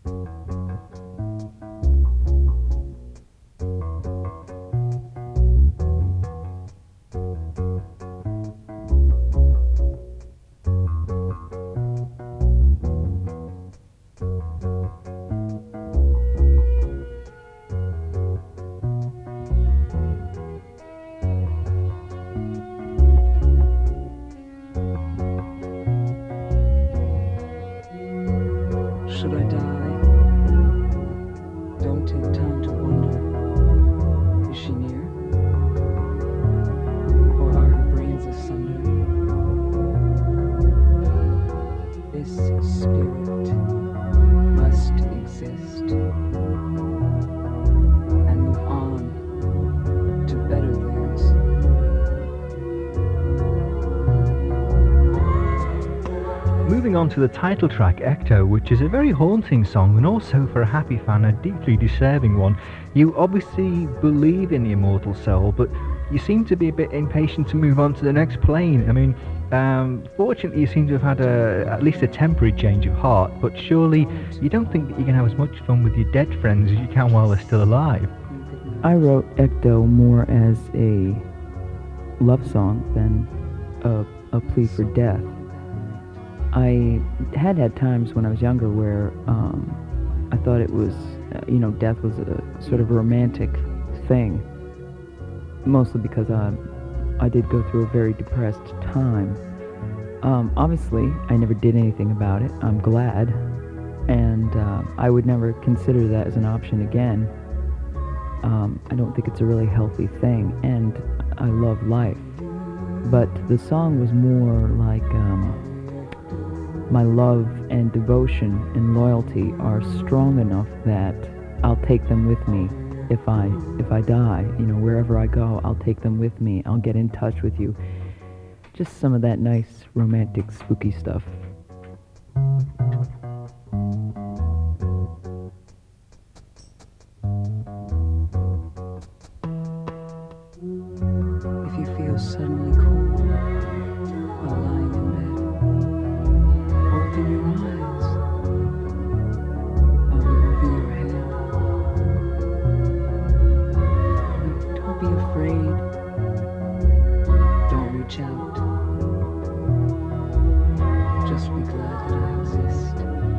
Should I die? Don't take time to wonder. Is she near? Or are her brains asunder? This spirit must exist and move on to better things. Moving on to the title track, Ecto, which is a very haunting song and also, for a happy fan, a deeply disturbing one. You obviously believe in the immortal soul, but you seem to be a bit impatient to move on to the next plane. I mean, fortunately you seem to have had at least a temporary change of heart, but surely you don't think that you can have as much fun with your dead friends as you can while they're still alive. I wrote Ecto more as a love song than a plea for death. I had times when I was younger where I thought it was, death was a sort of a romantic thing, mostly because I did go through a very depressed time. Obviously, I never did anything about it. I'm glad, and I would never consider that as an option again. I don't think it's a really healthy thing, and I love life. But the song was more like my love and devotion and loyalty are strong enough that I'll take them with me if I die. Wherever I go, I'll take them with me. I'll get in touch with you. Just some of that nice, romantic, spooky stuff. If you feel suddenly cold while lying in bed, open your eyes. I'll be over your head. Don't be afraid. Don't reach out. Just be glad that I exist.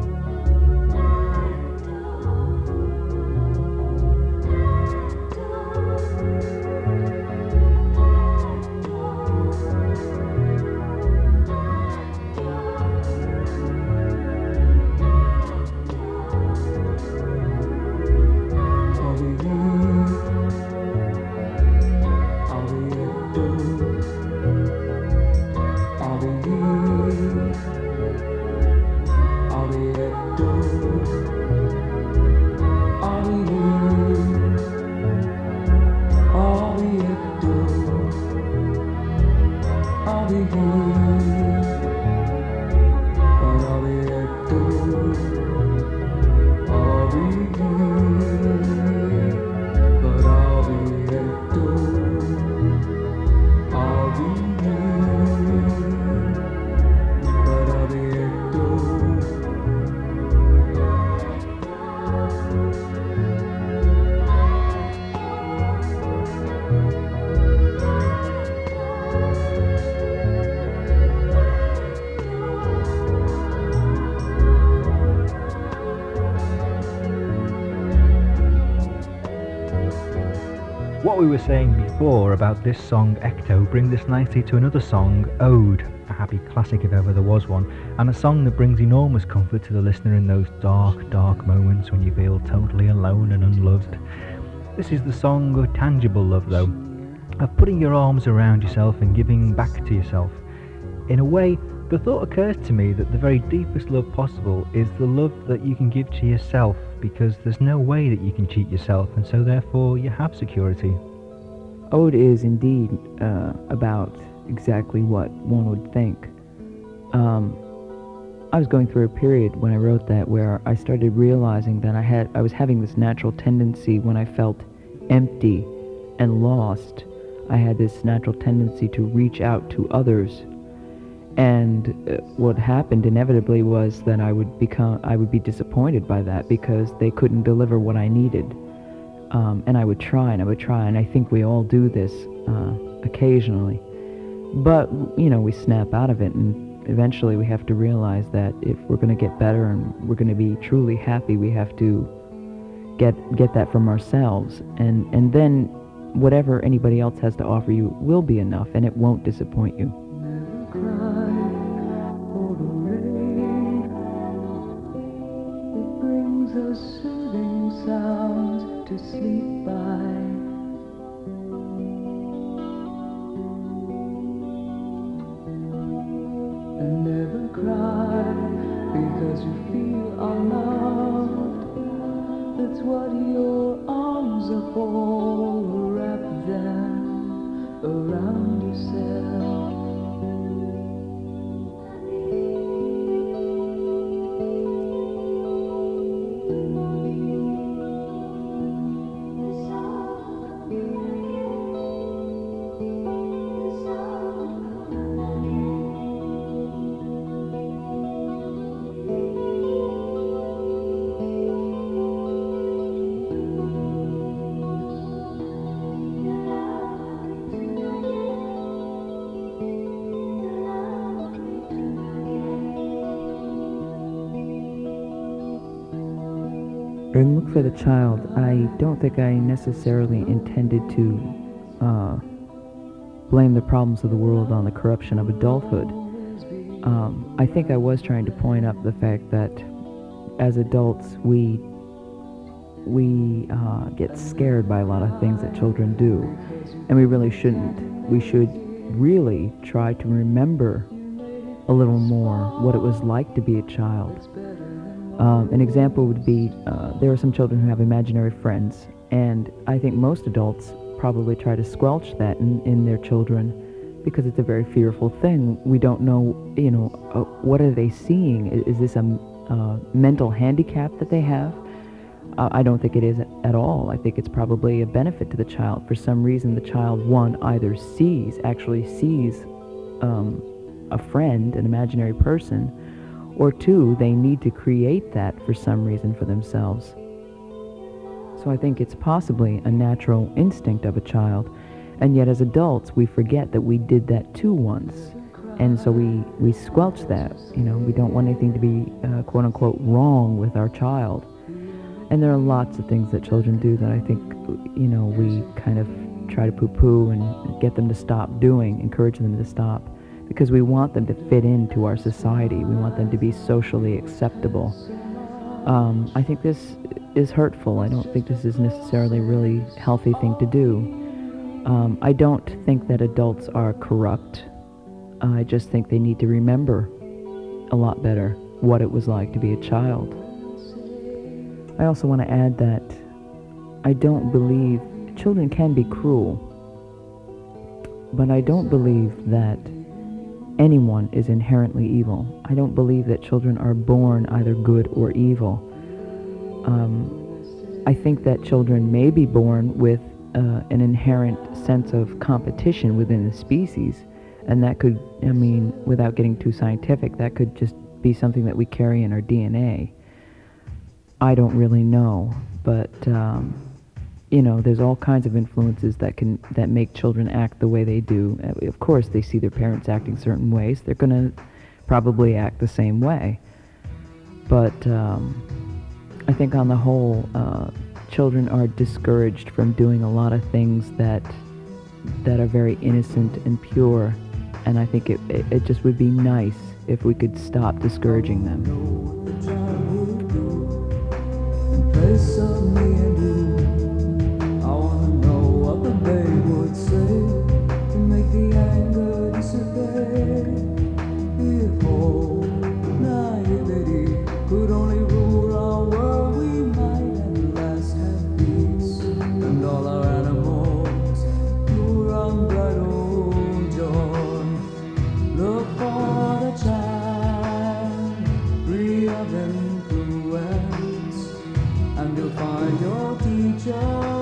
What we were saying before about this song Ecto brings us nicely to another song, Ode, a happy classic if ever there was one, and a song that brings enormous comfort to the listener in those dark, dark moments when you feel totally alone and unloved. This is the song of tangible love, though, of putting your arms around yourself and giving back to yourself. In a way, the thought occurs to me that the very deepest love possible is the love that you can give to yourself, because there's no way that you can cheat yourself, and so therefore you have security. Ode is indeed about exactly what one would think. I was going through a period when I wrote that where I started realizing that I was having this natural tendency when I felt empty and lost. I had this natural tendency to reach out to others And what happened inevitably was that I would be disappointed by that because they couldn't deliver what I needed. And I would try, and I think we all do this occasionally. But, we snap out of it, and eventually we have to realize that if we're going to get better and we're going to be truly happy, we have to get that from ourselves. And then whatever anybody else has to offer you will be enough, and it won't disappoint you. Never cry for the rain. It brings us soothing sounds to sleep by. And never cry because you feel unloved. That's what your arms are for. Wrap them around yourself. And look for the child. I don't think I necessarily intended to blame the problems of the world on the corruption of adulthood. I think I was trying to point up the fact that as adults we get scared by a lot of things that children do, and we really shouldn't. We should really try to remember a little more what it was like to be a child. An example would be there are some children who have imaginary friends, and I think most adults probably try to squelch that in their children because it's a very fearful thing. We don't know, what are they seeing? Is this a mental handicap that they have? I don't think it is at all. I think it's probably a benefit to the child. For some reason, the child, one, either actually sees a friend, an imaginary person, or two, they need to create that for some reason for themselves. So I think it's possibly a natural instinct of a child, and yet as adults we forget that we did that too once, and so we squelch that. We don't want anything to be quote unquote wrong with our child. And there are lots of things that children do that I think we kind of try to poo-poo and get them to stop doing, encourage them to stop, because we want them to fit into our society. We want them to be socially acceptable. I think this is hurtful. I don't think this is necessarily a really healthy thing to do. I don't think that adults are corrupt. I just think they need to remember a lot better what it was like to be a child. I also want to add that I don't believe children can be cruel, but I don't believe that anyone is inherently evil. I don't believe that children are born either good or evil. I think that children may be born with an inherent sense of competition within the species, and that could, without getting too scientific, that could just be something that we carry in our DNA. I don't really know, but there's all kinds of influences that make children act the way they do. Of course, they see their parents acting certain ways. They're going to probably act the same way. But I think on the whole, children are discouraged from doing a lot of things that are very innocent and pure. And I think it just would be nice if we could stop discouraging them. Place of me and you, I wanna know what the babe would say to make the anger dissipate. If all naivety could only rule our world, we might at last have peace, and all our animals pure unbridled joy. Look for the child, free of influence, and you'll find your teacher.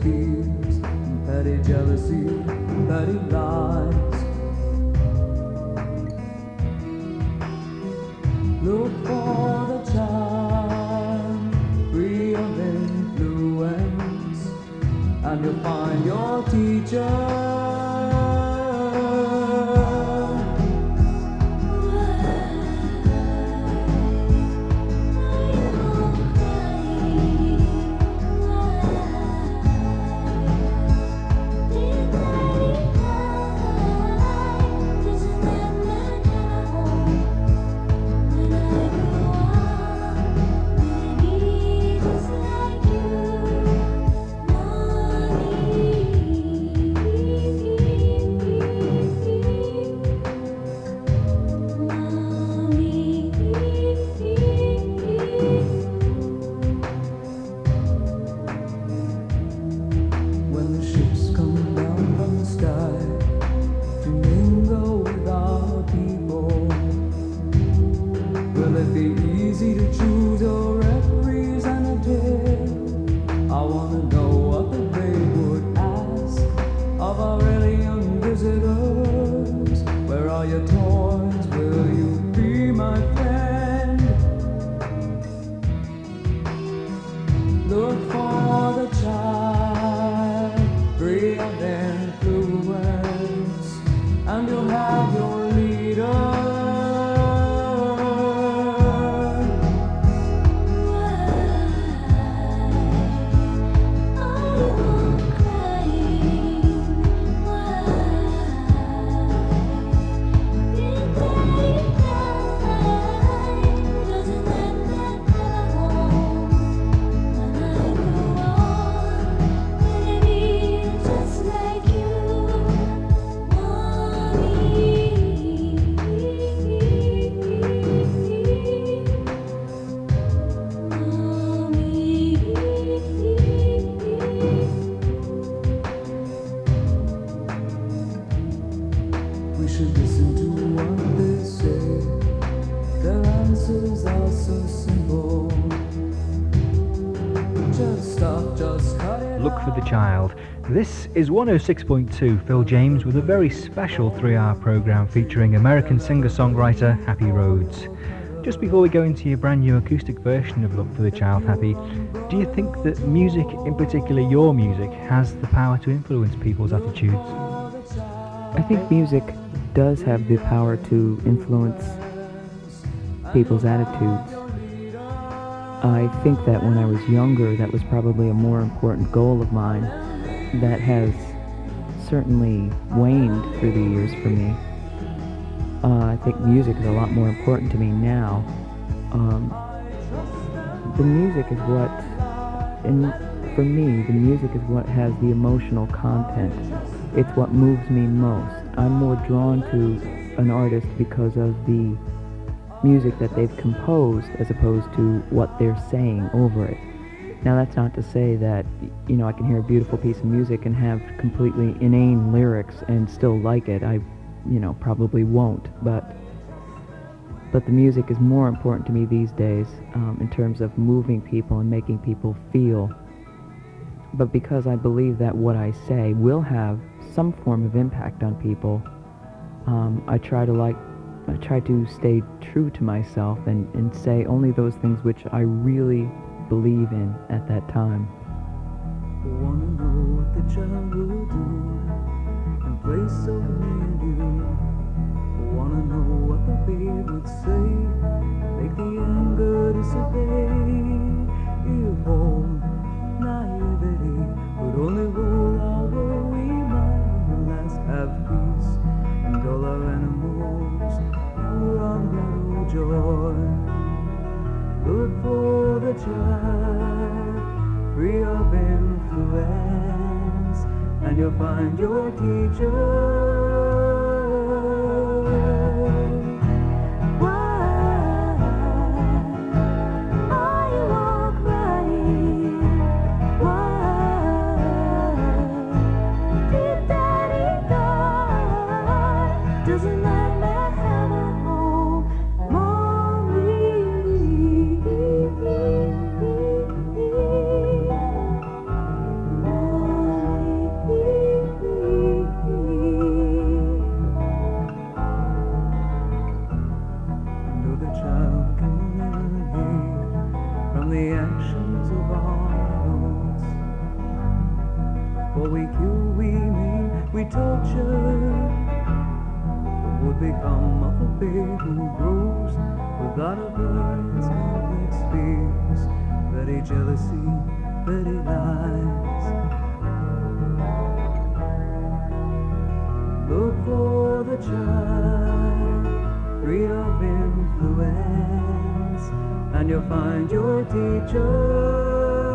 fears, and petty jealousy, and petty lies. Look for the child, free of influence, and you'll find your teacher. Look for the Child. This is 106.2 Phil James with a very special 3-hour programme featuring American singer-songwriter Happy Rhodes. Just before we go into your brand new acoustic version of Look for the Child, Happy, do you think that music, in particular your music, has the power to influence people's attitudes? I think music does have the power to influence people's attitudes. I think that when I was younger, that was probably a more important goal of mine that has certainly waned through the years for me. I think music is a lot more important to me now. The music is what, and for me, the music is what has the emotional content. It's what moves me most. I'm more drawn to an artist because of the music that they've composed as opposed to what they're saying over it. Now that's not to say that, I can hear a beautiful piece of music and have completely inane lyrics and still like it. I, probably won't, but the music is more important to me these days in terms of moving people and making people feel. But because I believe that what I say will have some form of impact on people, I try to stay true to myself and say only those things which I really believe in at that time. I wanna know what the child will do in place of me and you. I wanna know what the babe would say, make the anger disobey. If all naivety would only rule our we might at last have peace, and all our animals would unravel joy. Look for the child, free of influence, and you'll find your teacher. For we kill, we maim, we torture. What would become of a babe who grows without a bird's complex fears, petty jealousy, petty lies? Look for the child, free of influence, and you'll find your teacher.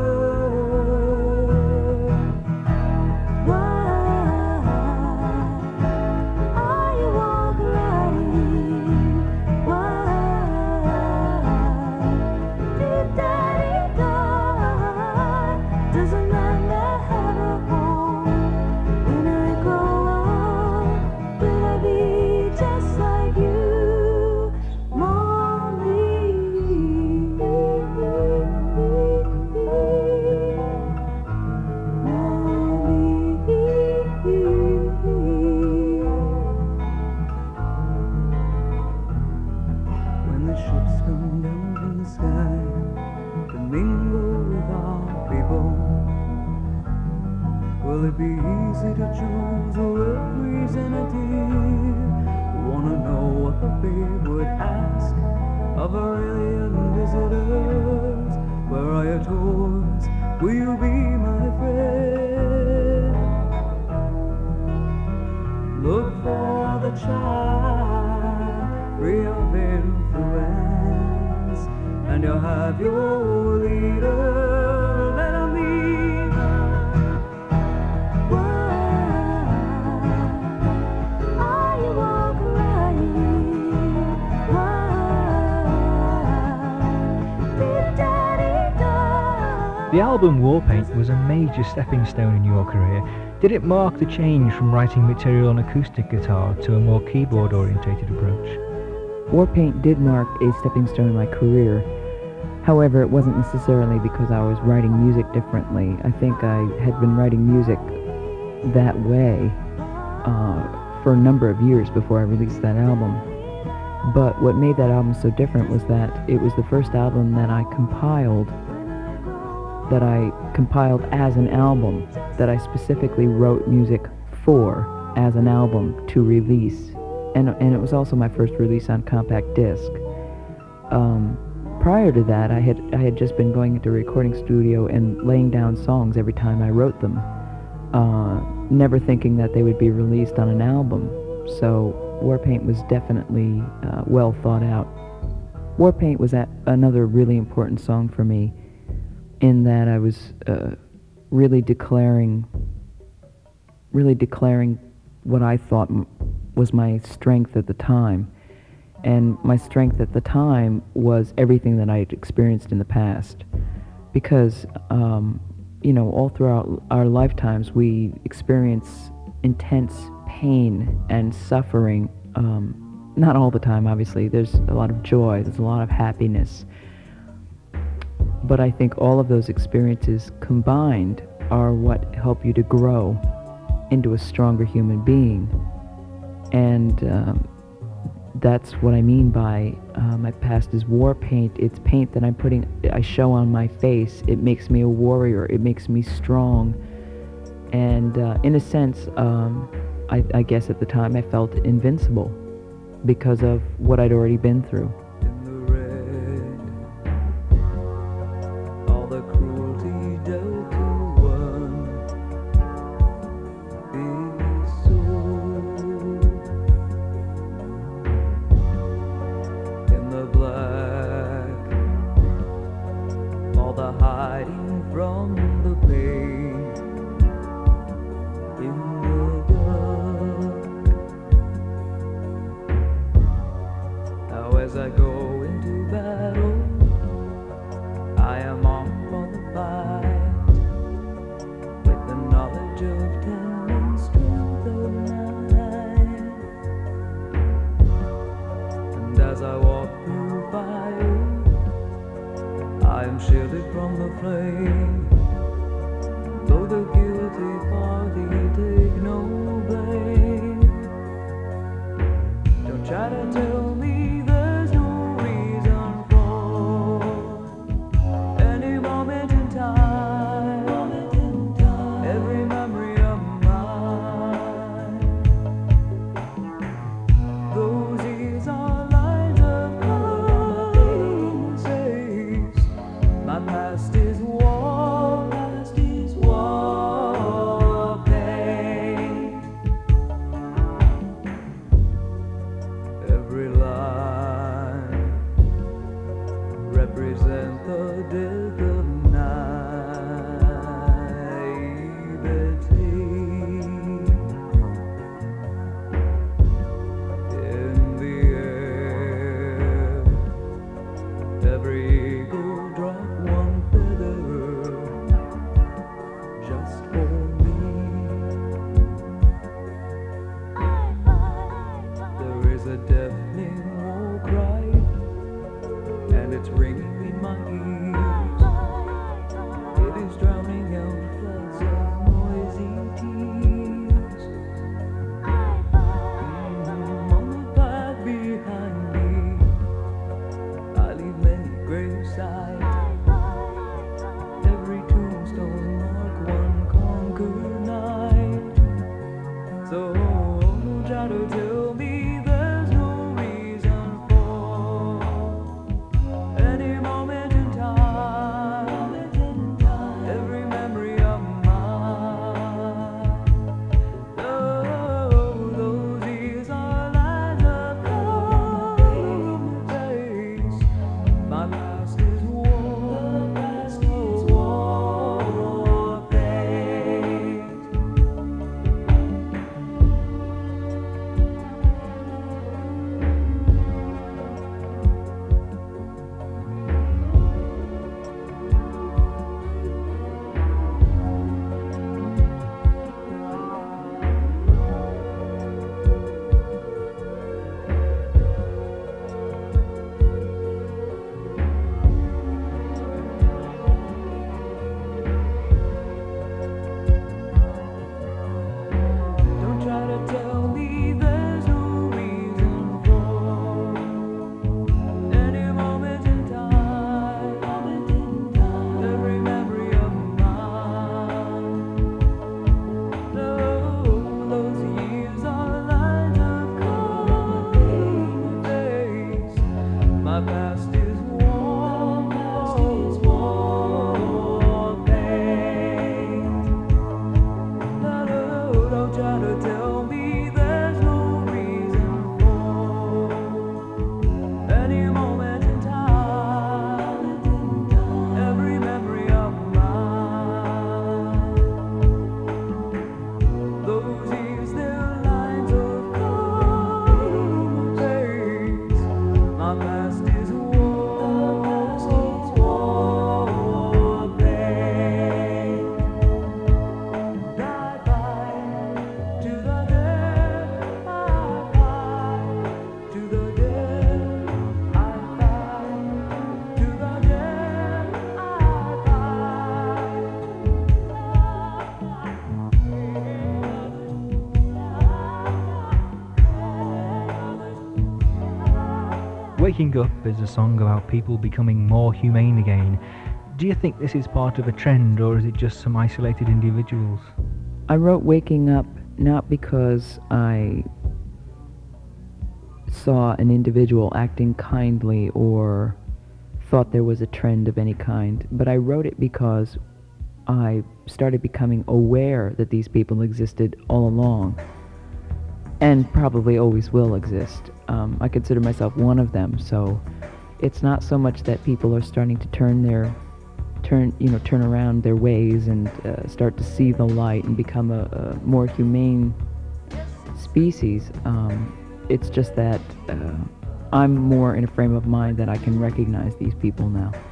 Will it be easy to choose a representative? Wanna know what the babe would ask of our alien visitors? Where are your tours? Will you be my friend? Look for the child, free of influence, and you'll have your leader. Let him be. The album Warpaint was a major stepping stone in your career. Did it mark the change from writing material on acoustic guitar to a more keyboard-orientated approach? Warpaint did mark a stepping stone in my career. However, it wasn't necessarily because I was writing music differently. I think I had been writing music that way for a number of years before I released that album. But what made that album so different was that it was the first album that I compiled as an album, that I specifically wrote music for as an album to release. And it was also my first release on compact disc. Prior to that, I had just been going into a recording studio and laying down songs every time I wrote them, never thinking that they would be released on an album. So Warpaint was definitely well thought out. Warpaint was another really important song for me, in that I was really declaring what I thought was my strength at the time. And my strength at the time was everything that I had experienced in the past. Because, all throughout our lifetimes, we experience intense pain and suffering. Not all the time, obviously. There's a lot of joy, there's a lot of happiness. But I think all of those experiences combined are what help you to grow into a stronger human being. And that's what I mean by my past is war paint. It's paint that I show on my face. It makes me a warrior. It makes me strong. And in a sense, I guess at the time I felt invincible because of what I'd already been through. As I Waking Up is a song about people becoming more humane again. Do you think this is part of a trend, or is it just some isolated individuals? I wrote Waking Up not because I saw an individual acting kindly or thought there was a trend of any kind, but I wrote it because I started becoming aware that these people existed all along and probably always will exist. I consider myself one of them, so it's not so much that people are starting to turn around their ways and start to see the light and become a more humane species. It's just that I'm more in a frame of mind that I can recognize these people now.